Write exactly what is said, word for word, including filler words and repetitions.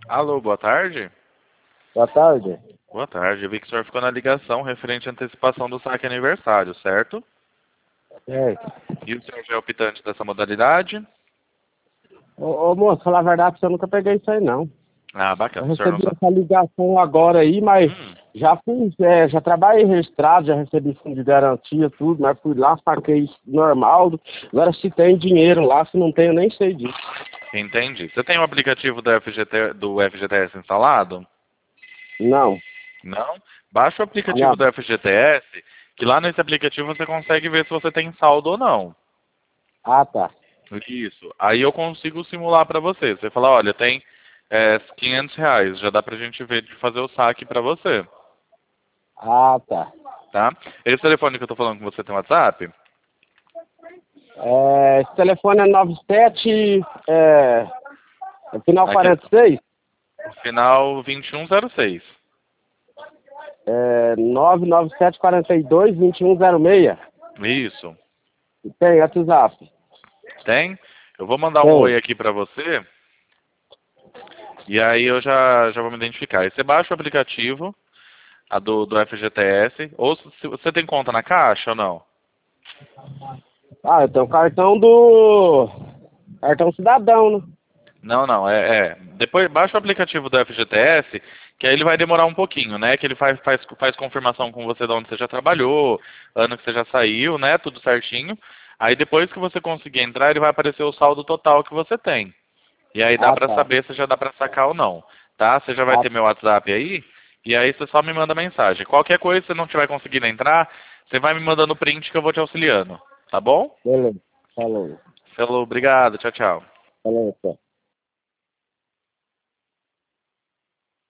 Alô, boa tarde. Boa tarde. Boa tarde. Eu vi que o senhor ficou na ligação referente à antecipação do saque aniversário, certo? É. E o senhor já é optante dessa modalidade? Ô, ô moço, falar a verdade, eu nunca peguei isso aí, não. Ah, Eu bacana. O senhor não recebi sabe. essa ligação agora aí, mas Hum, já fiz, é, já trabalhei registrado, já recebi fundo de garantia, tudo, mas fui lá, saquei isso normal. Agora se tem dinheiro lá, se não tem, eu nem sei disso. entendi. Você tem o aplicativo do F G T, do F G T S instalado? Não. Não? Baixa o aplicativo Não. do F G T S, que lá nesse aplicativo você consegue ver se você tem saldo ou não. Ah, tá. Isso. Aí eu consigo simular para você. Você fala, olha, tem é, quinhentos reais, já dá pra gente ver de fazer o saque para você, Ah, tá. tá? Esse telefone que eu tô falando com você tem WhatsApp? É, esse telefone é noventa e sete, é, é final Aqui, quarenta e seis, final vinte e um zero seis. é, nove nove sete quarenta e dois vinte e um zero seis. Isso. Tem WhatsApp? Tem? Eu vou mandar um Tem. oi aqui para você e aí eu já, já vou me identificar. Aí você baixa o aplicativo, a do, do F G T S, ou se você tem conta na Caixa ou não? Ah, eu tenho o cartão do... Cartão cidadão, né? Não, não, é, é. Depois baixa o aplicativo do F G T S, que aí ele vai demorar um pouquinho, né? Que ele faz, faz, faz confirmação com você de onde você já trabalhou, ano que você já saiu, né? Tudo certinho. Aí depois que você conseguir entrar, ele vai aparecer o saldo total que você tem. E aí dá Ah, pra tá. saber se já dá pra sacar ou não, tá? Você já vai Ah, ter meu WhatsApp aí, e aí você só me manda mensagem. Qualquer coisa, se você não estiver conseguindo entrar, você vai me mandando print que eu vou te auxiliando, tá bom? beleza. Falou. Falou, obrigado, tchau, tchau. Falou, tchau.